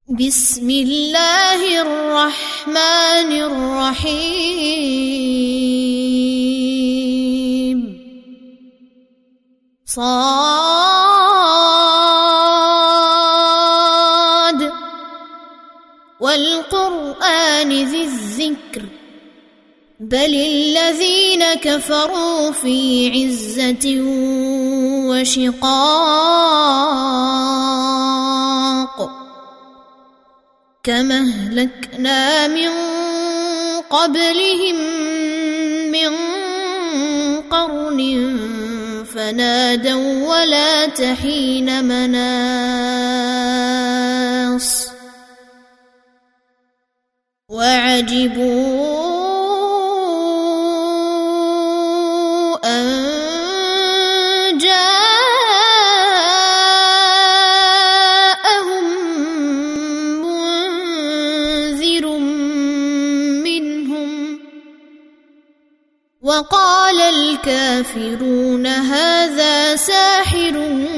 بسم الله الرحمن الرحيم صاد والقرآن ذي الذكر بل الذين كفروا في عزة وشقاق كما أهلكنا من قبلهم من قرن فنادوا ولا تحين مناص وعجبوا أن جاءهم منذر منهم وقال الكافرون هذا ساحر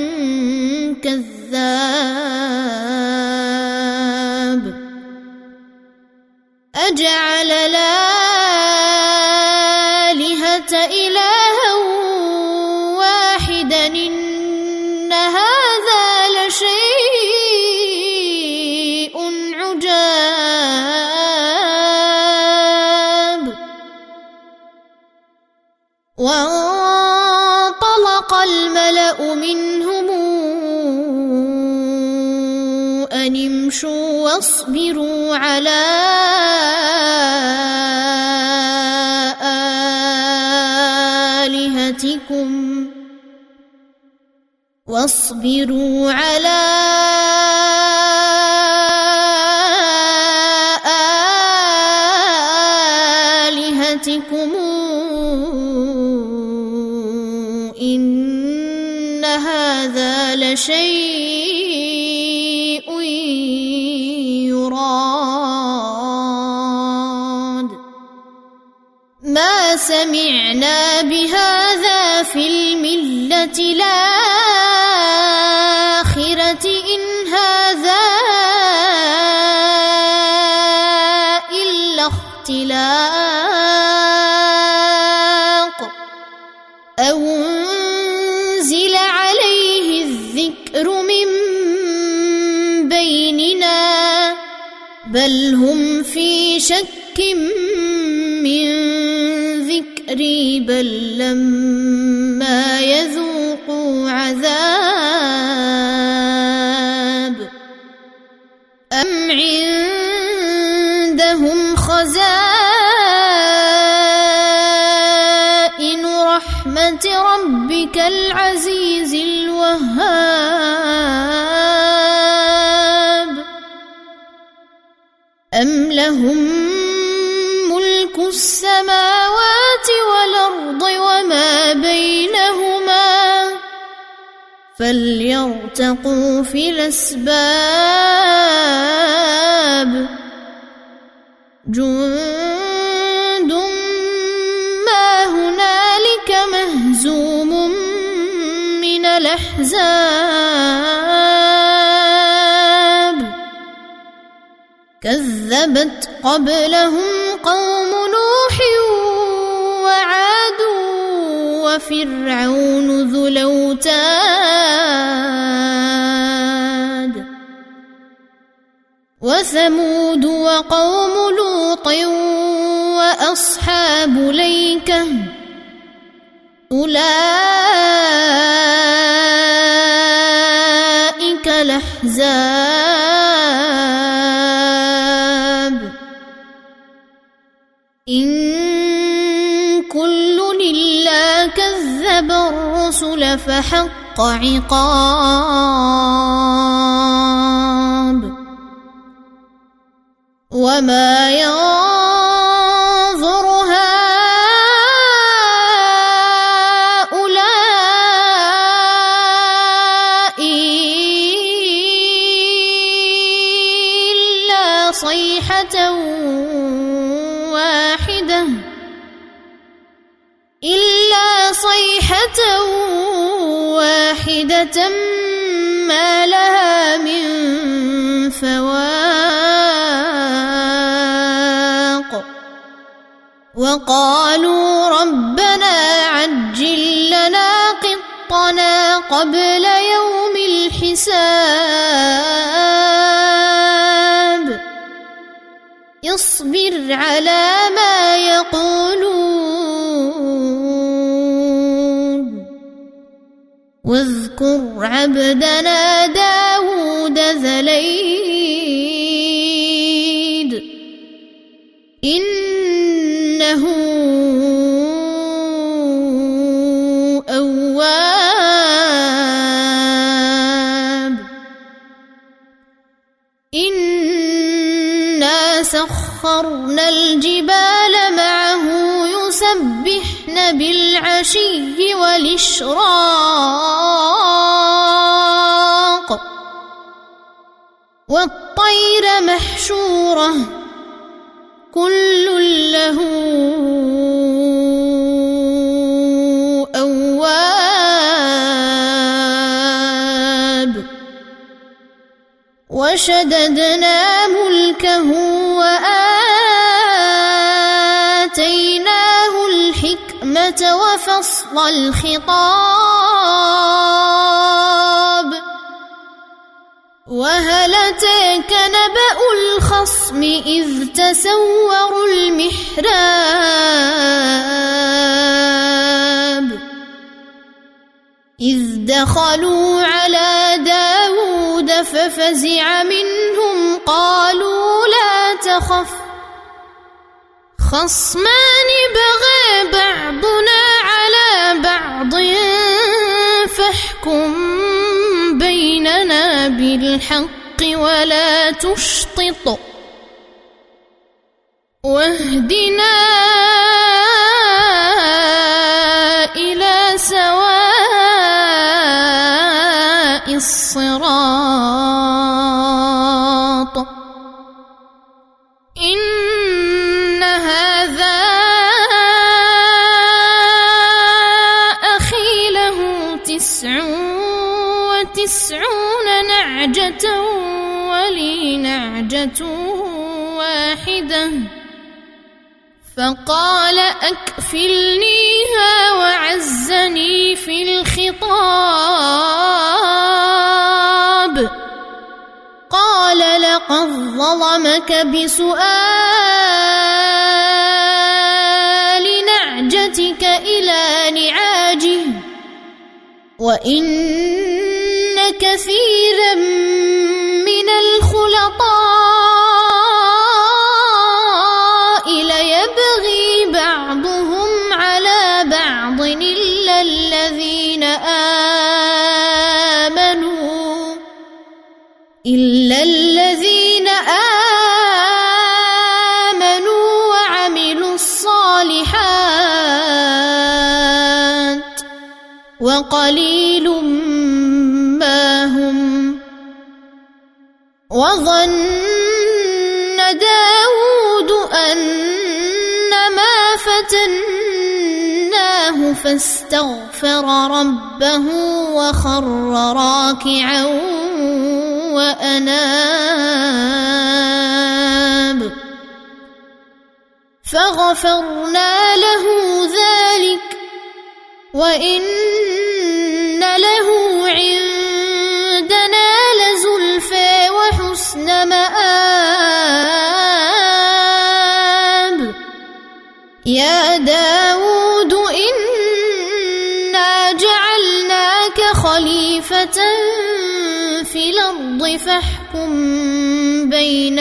كذاب أجعل الآلهة إلها واحدا إن هذا لشيء عجاب وانطلق الملأ منهم أن امشوا واصبروا على آلهتكم إن هذا لشيء يراد ما سمعنا بهذا في الملة الآخرة إن هذا إلا اختلاق أو أنزل عليه الذكر من بيننا بل هم في شك من ذكري بل لما يذوقوا عذاب أم عندهم خزائن رحمة ربك العزيز الوهاب أم لهم ملك السماوات والأرض وما بينهما فليرتقوا في الأسباب جند ما هنالك مهزوم من الأحزاب كذبت قبلهم قوم نوح وعاد وفرعون ذو الأوتاد وثمود وقوم لوط وأصحاب الأيكة أولئك الأحزاب إن كل إلا كذب الرسل فحق عقاب وما ينظر هؤلاء إلا صيحة واحدة ما لها من فواق وقالوا ربنا عجل لنا قطنا قبل يوم الحساب اصبر على ما يقولون واذكر عبدنا داود ذا الأيد إنه أواب إنا سخرنا الجبال معه يسبحن بالعشي والإشراق والطير محشورة كل له أواب وشددنا ملكه وآتيناه الحكمة وفصل الخطاب وهل أتاك نبأ الخصم إذ تسوروا المحراب إذ دخلوا على داود ففزع منهم قالوا لا تخف خصمان بغى بعضنا على بعض فاحكم بيننا بالحق ولا تشطط واهدنا إلى سواء الصراط إن هذا أخي له 99 نعجة ولي نعجة واحدة فقال أكفلنيها وعزني في الخطاب قال لقد ظلمك بسؤال نعجتك إلى نعاجه وإن كثيرا من الخلطاء ليبغي بعضهم على بعض إلا الذين آمنوا وعملوا الصالحات وقليل ما هم وظن داود أنما فتناه فاستغفر ربه وخر راكعا وأناب فغفرنا له ذلك وإن له عندنا لزلفى وحسن مآب يا داود إنا جعلناك خليفة في الأرض فاحكم بين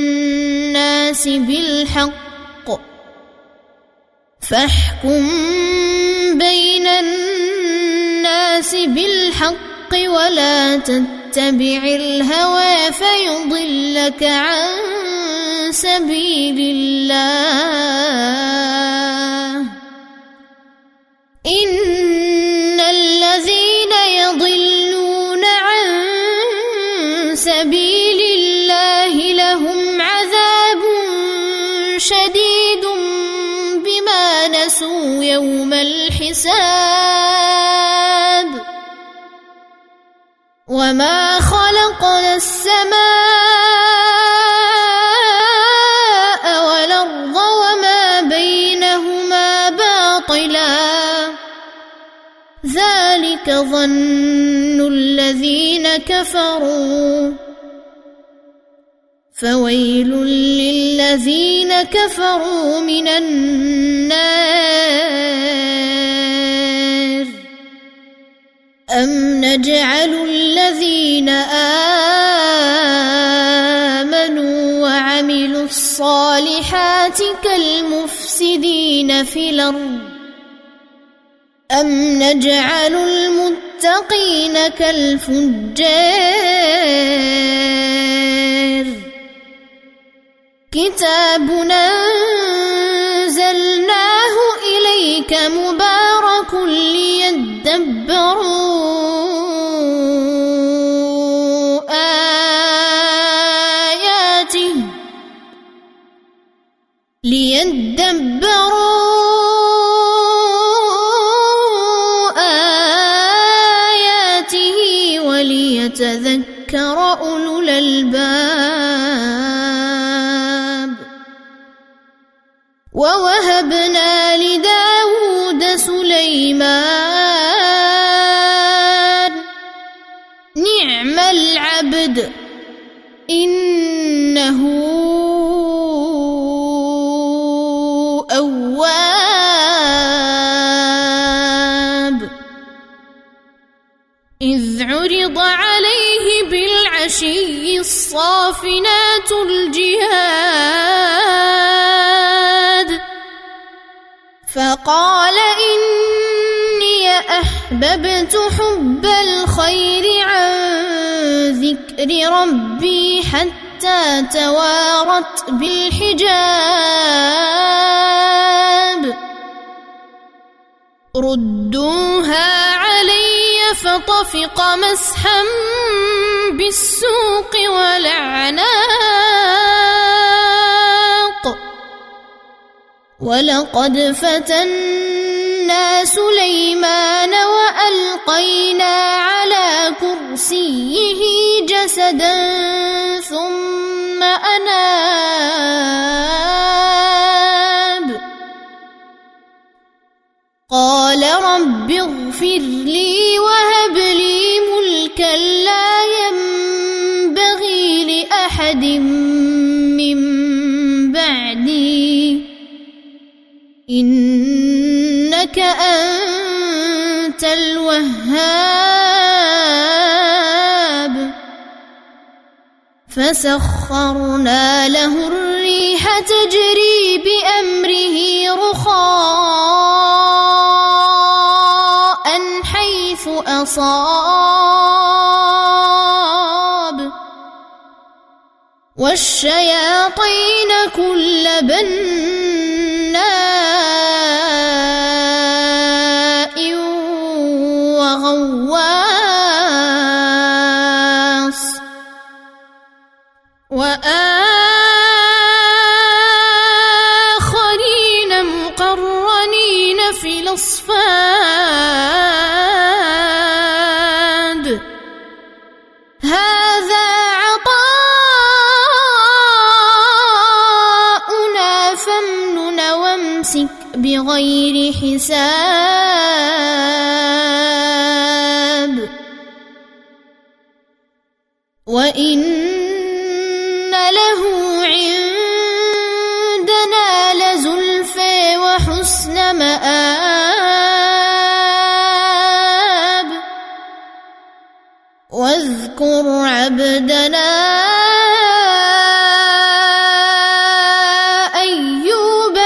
الناس بالحق ولا تتبع الهوى فيضلك عن سبيل الله إن الذين يضلون عن سبيل الله لهم عذاب شديد بما نسوا يوم الحساب وما خلقنا السماء والأرض وما بينهما ذلك ظن الذين كفروا فويل للذين كفروا من النار أم نجعل الذين آمنوا وعملوا الصالحات كالمفسدين في الأرض أم نجعل المتقين كالفجار كتاب أنزلناه إليك مبارك ليدبروا آياته وليتذكر أولو الألباب ووهبنا لداود سليمان نعم العبد إنه أواب إذ عرض عليه بالعشي الصافنات الجياد فقال إني أحببت حب الخير عن ذكر ربي حتى توارت بالحجاب ردوها علي فطفق مسحا بالسوق والأعناق ولقد فتنا سليمان وألقينا على كرسيه جسدا ثم أناب قال رب اغفر لي وهب لي ملكا لا ينبغي لأحد من بعدي إنك أنت الوهاب فسخرنا له الريح تجري بأمره رخاء حيث أصاب والشياطين كل بناء وغواص وآخرين مقرنين في الأصفاد هذا عطاؤنا فامنن وامسك بغير حساب وإن له عندنا لزلفى وحسن مآب واذكر عبدنا أيوب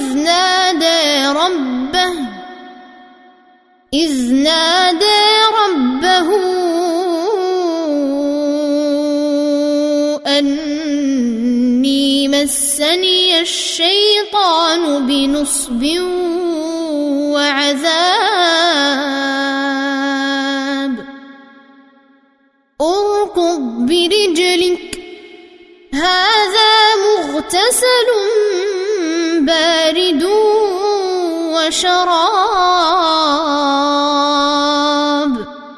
إذ نادى ربه أني مسني الشيطان بنصب وعذاب اركض برجلك هذا مغتسل بارد وشراب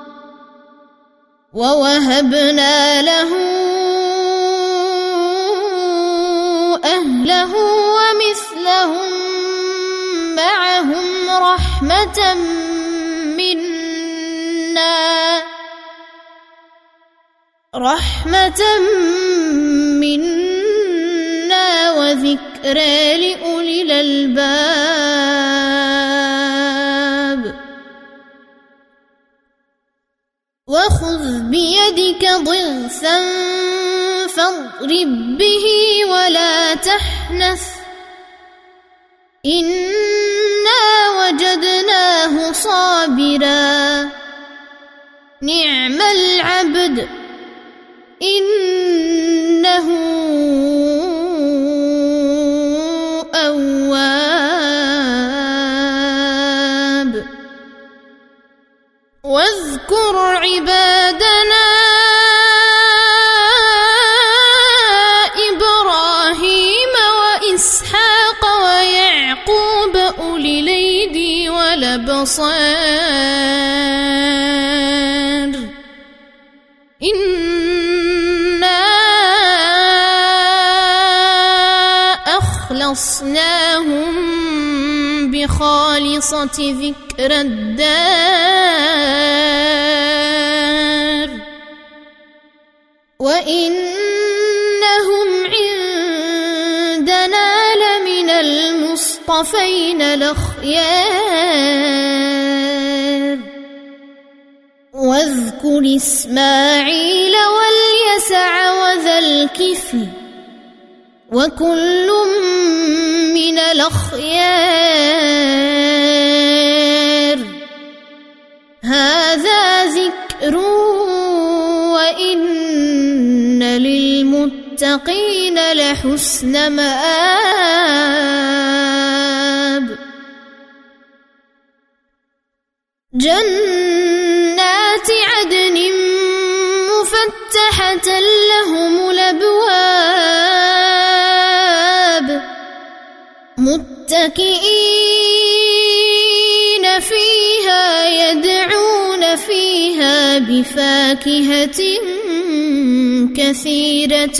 ووهبنا له أهله ومثلهم معهم رحمة رحمة منا وذكرى لأولي الألباب وخذ بيدك ضغثا فاضرب به ولا تحنث إنا وجدناه صابرا نعم العبد إنه أواب واذكر عبادنا إبراهيم وإسحاق ويعقوب أولي الأيدي والأبصار إنا أخلصناهم بخالصة ذكر الدار وإنهم عندنا لمن المصطفين الأخيار واذكر إسماعيل واليسع وذا الكفل وكل من الأخيار هذا ذكر وإن للمتقين لحسن مآب جنات عدن مفتحة لهم الأبواب متكئين فيها يدعون فيها بفاكهة كثيرة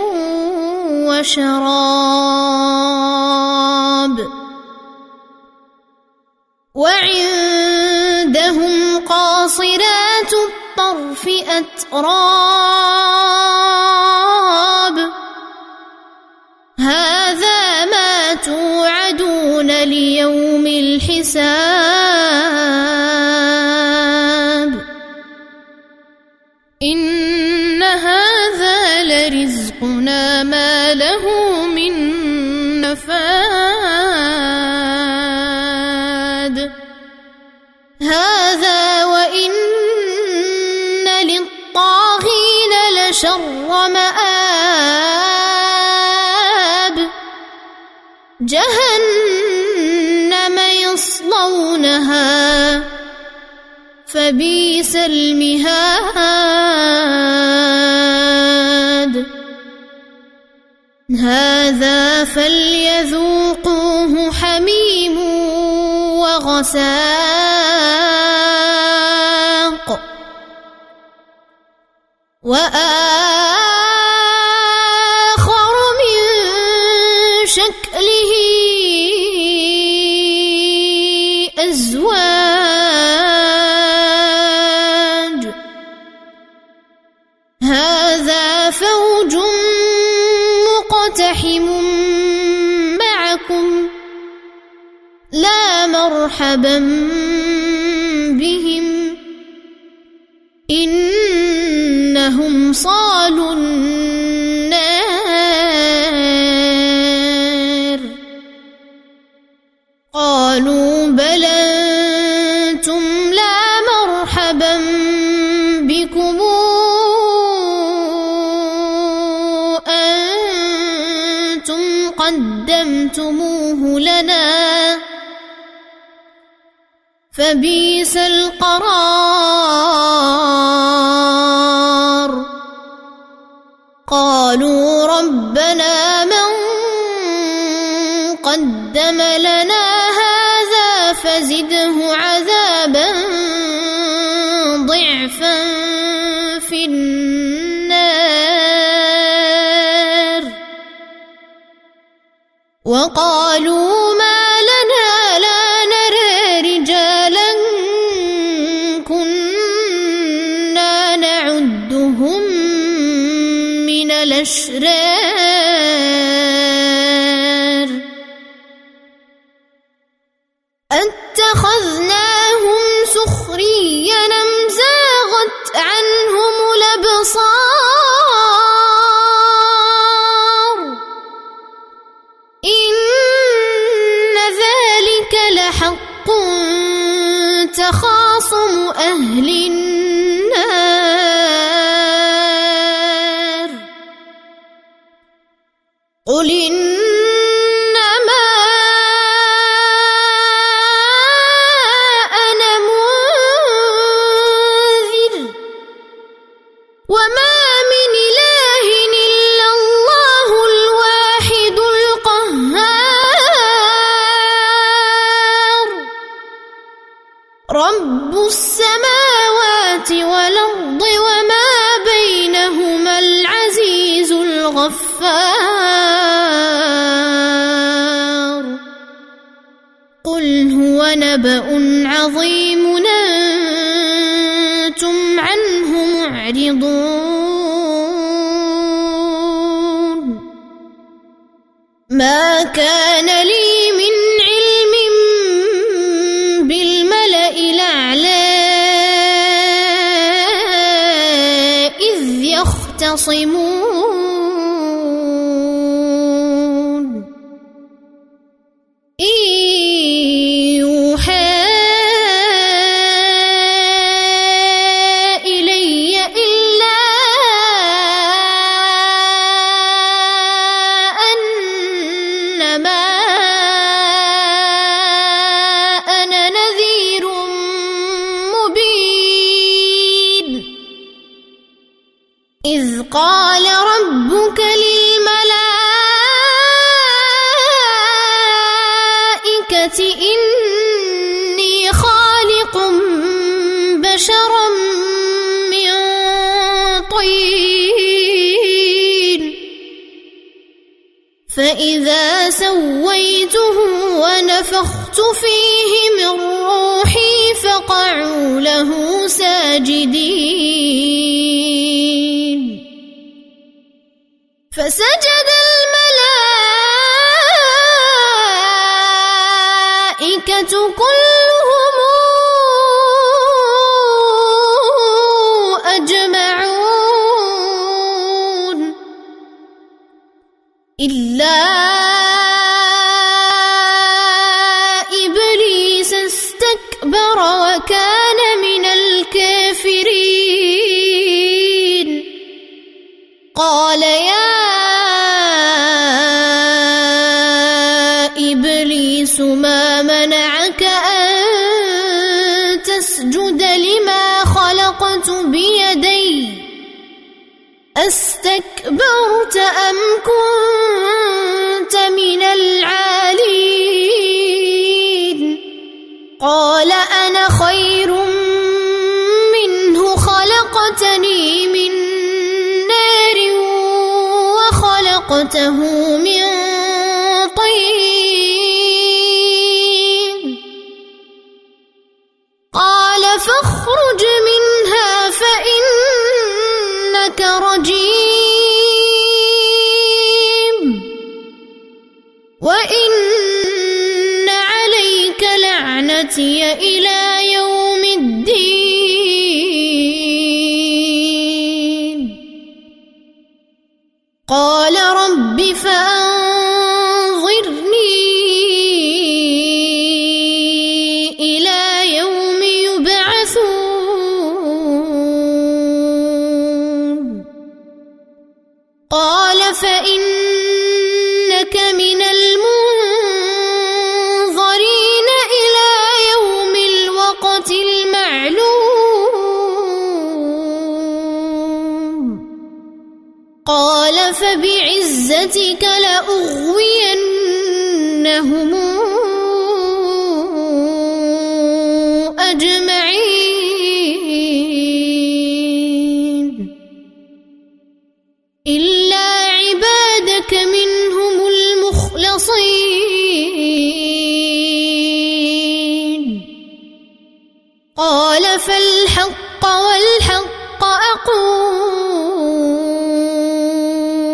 وشراب وعندهم قاصرات الطرف أتراب هذا ما توعدون ليوم الحساب إن هذا لرزقنا ما له من نفاد هذا وإن للطاغين لشر مآب جهنم يصلونها فبئس المهاد هذا فليذوقوه حميم وغساق وآخر من شكله أزواج هذا فوج مقتحم معكم لا مرحبا بهم إنهم صالوا النار قالوا بل أنتم لا مرحبا بكم أنتم قدمتموه لنا فبئس القرار قالوا ربنا من قدم لنا هذا فزده عذابا ضعفا في النار وقالوا ما لنا لا نرى رجالا كنا الأشرار أتخذناهم سخريا أم زاغت عنهم الأبصار إن ذلك لحق تخاصم أهل النار قل إنما أنا منذر وما من إله إلا الله الواحد القهار رب السماوات والأرض وما بينهما العزيز الغفار قل هو نبأ عظيم أنتم عنه معرضون ما كان لي من علم بالملأ الأعلى إذ يختصمون إن يوحى إلي إلا أنما أنا نذير مبين إذ قال ربك للملائكة إني خالق بشرا من طين فإذا سويته ونفخت فيه من روحي فقعوا له ساجدين فسجد الملائكة كلهم أجمعون إلا إبليس استكبر وكان من الكافرين قال يا إبليس ما منعك أن تسجد لما خلقت بيدي أستكبرت أم كنت من العالين قال أنا خير منه خلقتني من نار وخلقته من طين قال فاخرج منها فإنك رجيم وإن عليك لعنتي إلى يوم الدين قال رب فأنظرني إلى يوم يبعثون قال فإنك من المنظرين إلى يوم الوقت المعلوم قال فبعزتك لأغوينهم أجمعين إلا عبادك منهم المخلصين قال فالحق والحق أقول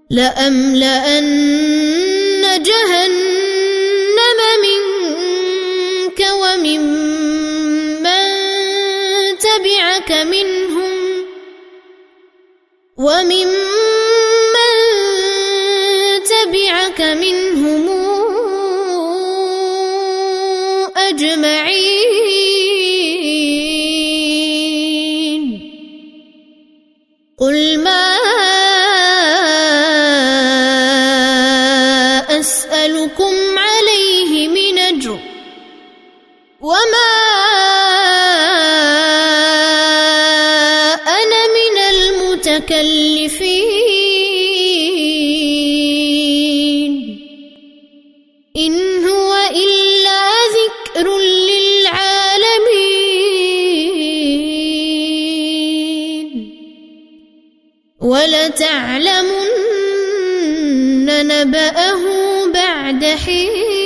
لأملأن جهنم منك وممن تبعك منهم أجمعين قل ما أسألكم عليه من أجر وما أنا من المتكلفين إن هو إلا ذكر للعالمين ولتعلمن نبأه بعد حين